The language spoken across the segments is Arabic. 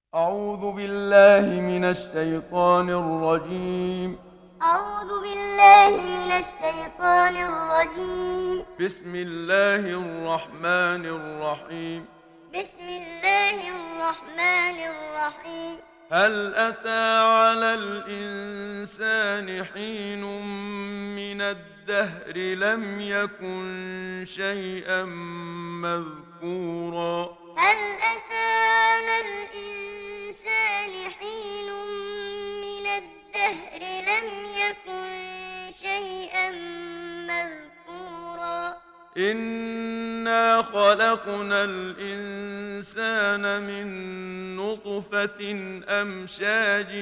أعوذ بالله من الشيطان الرجيم. أعوذ بالله من الشيطان الرجيم. بسم الله الرحمن الرحيم. بسم الله الرحمن الرحيم. هل أتى على الإنسان حين من الدهر لم يكن شيئا مذكورا. هل أتى على الإنسان حين من الدهر لم يكن شيئا مذكورا. إنا خلقنا الإنسان من نطفة أمشاج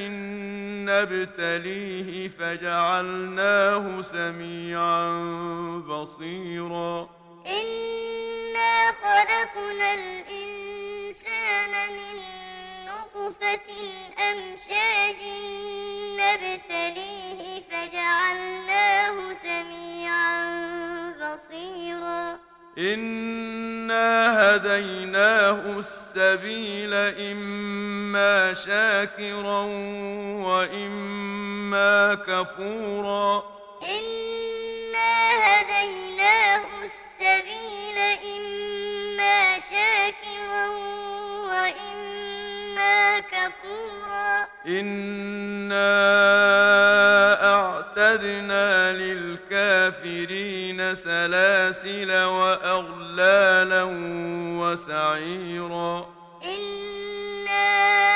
نبتليه فجعلناه سميعا بصيرا. إنا خلقنا الإنسان من نطفة أمشاج نبتليه فجعلناه سميعا بصيرا. إنا هديناه السبيل إما شاكرا وإما كفورا. إنا هديناه السبيل إما شاكرا وإما كفورا. إنا أعتدنا للكافرين سلاسل وأغلالا وسعيرا. إنا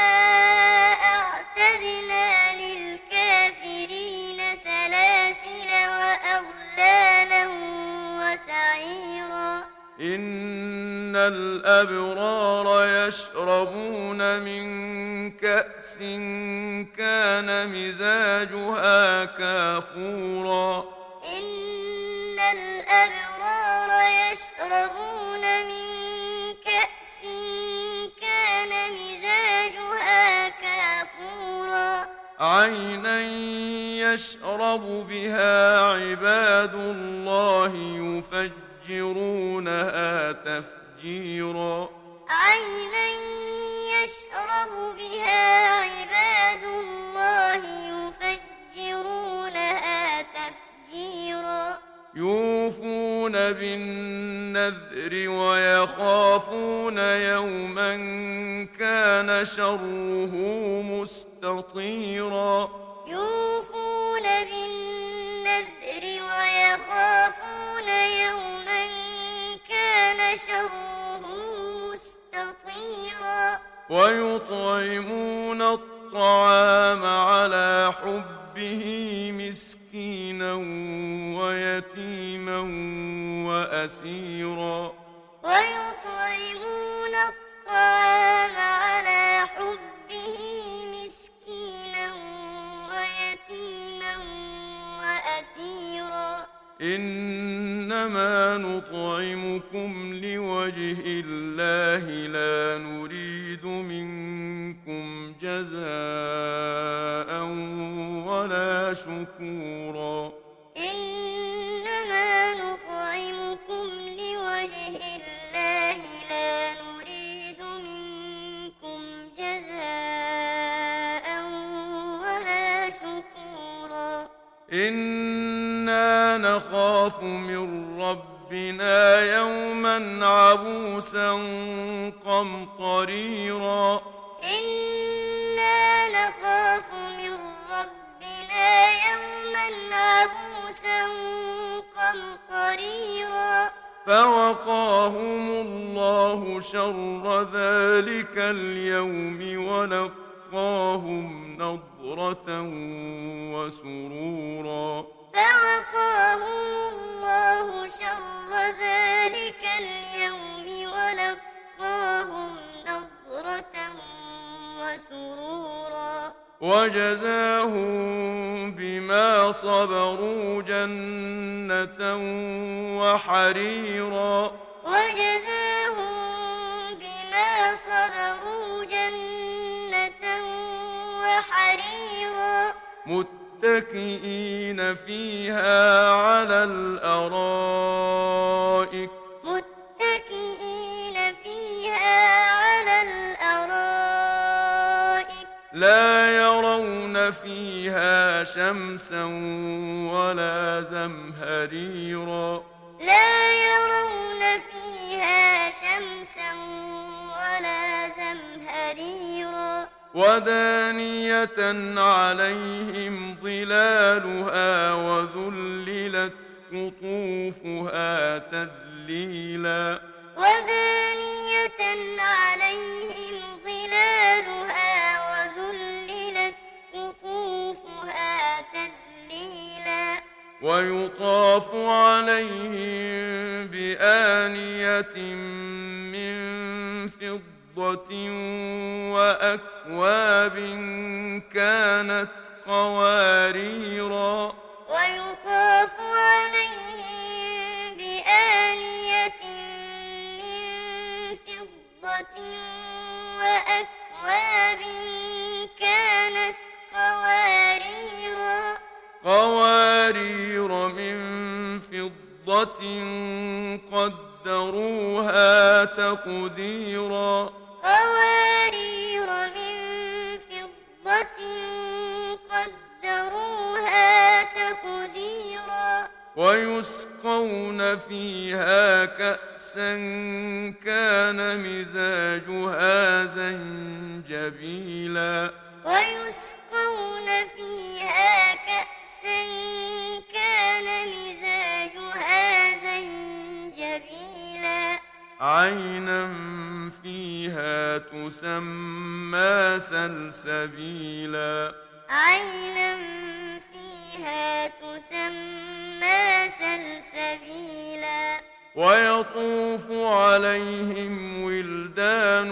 أعتدنا للكافرين سلاسل وأغلالا وسعيرا. إن الأبرار يشربون من كأس كان مزاجها كافورا. إن الأبرار يشربون من كأس كان مزاجها كافورا. عينا يشرب بها عباد الله يفجرونها تفجيرا. عينا يشرب بها عباد الله يفجرونها تفجيرا. يوفون بالنذر ويخافون يوما كان شره مستطيرا. يوفون بالنذر ويخافون يوما كان شره مستطيرا. ويطعمون الطعام على حبه مسكينا ويتيما وأسيرا. ويطعمون الطعام على حبه مسكينا ويتيما وأسيرا. إنما نطعمكم لوجه الله لا نريد منكم جزاء ولا شكورا. إنما نطعمكم لوجه الله لا نريد منكم جزاء ولا شكورا. إنا نخاف من ربنا يوما عبوسا قمطريرا. إنا نخاف من ربنا يوما عبوسا قمطريرا. فوقاهم الله شر ذلك اليوم ولقاهم نضرة وسرورا. فوقاهم الله شر ذلك اليوم ولقاهم نضرة وسرورا. وجزاهم بما صبروا جنة وحريرا. وجزاهم بما صبروا جنة وحريرا. متكئين فيها على الأرائك. متكئين فيها على الأرائك. لا يرون فيها شمسا ولا زمهريرا لا يرون فيها شمسا ولا زمهريرا ودانية عليهم ظلالها وذللت قطوفها تذليلا ودانية عليهم ظلالها وذللت قطوفها تذليلا ويطاف عليهم بآنية من فضة وأكواب كانت قواريرا ويطاف عليهم بآنية من فضة وأكواب كانت قوارير من فضة قدروها تقديرا قوارير من فضة قدروها تقديرا ويسقون فيها كأسا كان مزاجها زنجبيلا ويسقون فيها كأسا كان مزاجها زنجبيلا عينا فيها تسمى سلسبيلا عينا فيها تسمى سلسبيلا ويطوف عليهم ولدان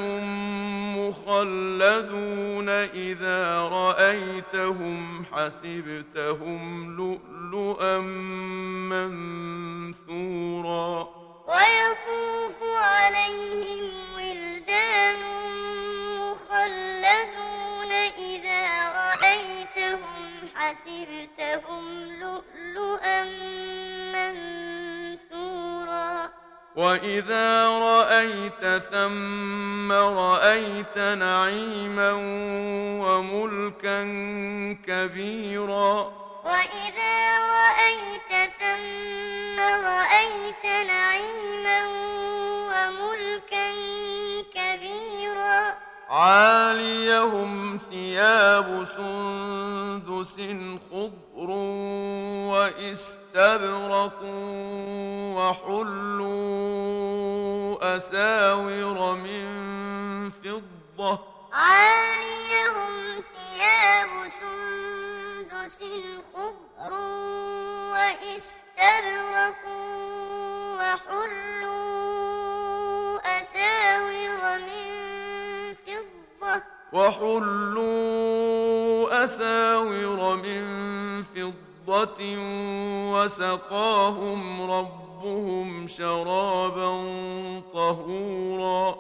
مخلدون إذا رأيتهم حسبتهم لؤلؤا منثورا ويطوف عليهم ولدان مخلدون إذا رأيتهم حسبتهم لؤلؤا منثورا وإذا رأيت ثم رأيت نعيما وملكا كبيرا وإذا رأيت ثم رأيت نعيما وملكا كبيرا عاليهم ثياب سندس خضر واستبرق وحلوا أساور من فضة عاليهم ثياب سندس خضر واستبرق وحلوا أساور من فضة وسقاهم ربهم شرابا طهورا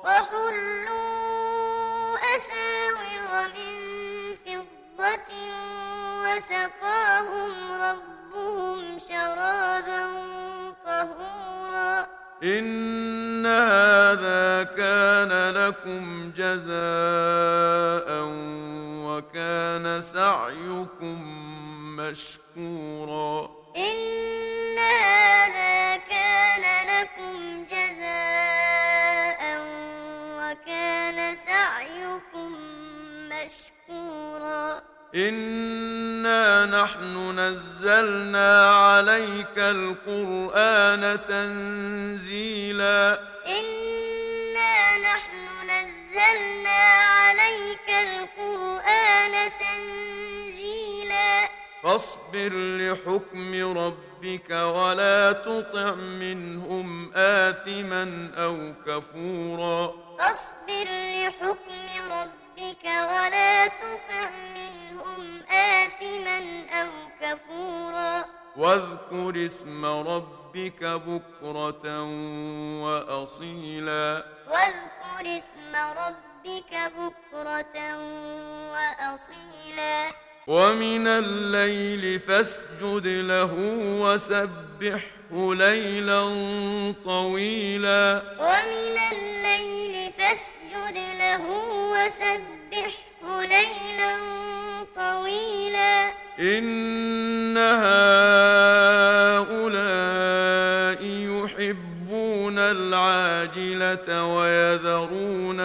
وحلوا أساور من فضة وسقاهم ربهم شرابا طهورا إن هذا كان لكم جزاء وكان سعيكم مشكورا إن هذا كان لكم جزاء وكان سعيكم مشكورا إنا نحن نزلنا عليك القرآن تنزيلا إنا نحن نزلنا عليك القرآن تنزيلا فاصبر لحكم ربك ولا تطع منهم آثما أو كفورا فاصبر لحكم ربك ولا تطع منهم آثما أو كفورا واذكر اسم ربك بكرة وأصيلا واذكر اسم ربك بكرة وأصيلا ومن الليل فاسجد له وسبحه ليلا طويلا ومن الليل فاسجد له وسبحه وسبحه ليلا طويلا إن هؤلاء يحبون العاجلة ويذرون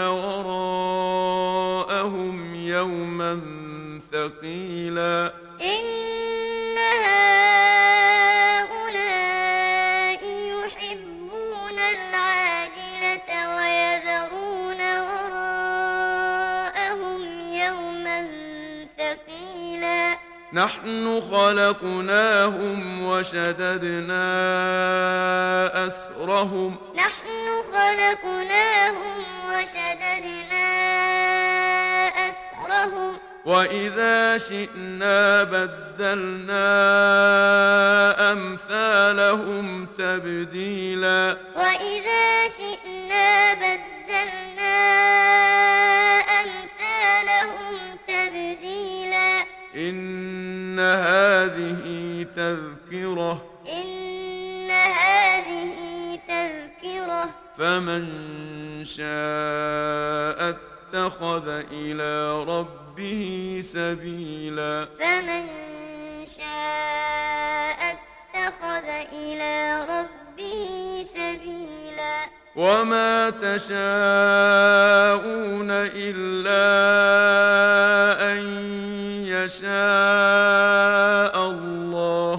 وراءهم يوما ثقيلا إن هؤلاء يحبون العاجلة ويذرون وراءهم يوما ثقيلا نحن خلقناهم وشددنا أسرهم وإذا شئنا بدلنا أمثالهم تبديلا إن هذه تذكرة فمن شاء اتخذ إلى ربه سبيلا وما تشاءون إلا أن يشاء الله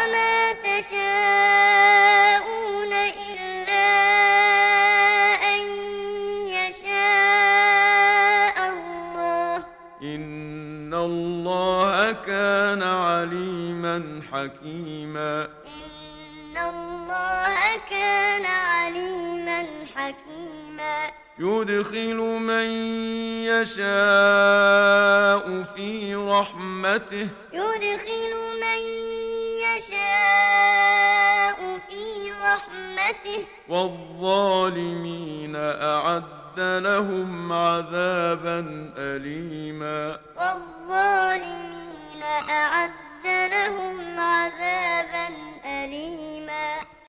إن الله كان عليما حكيما يدخل من يشاء في رحمته والظالمين أعد لهم عذابا أليما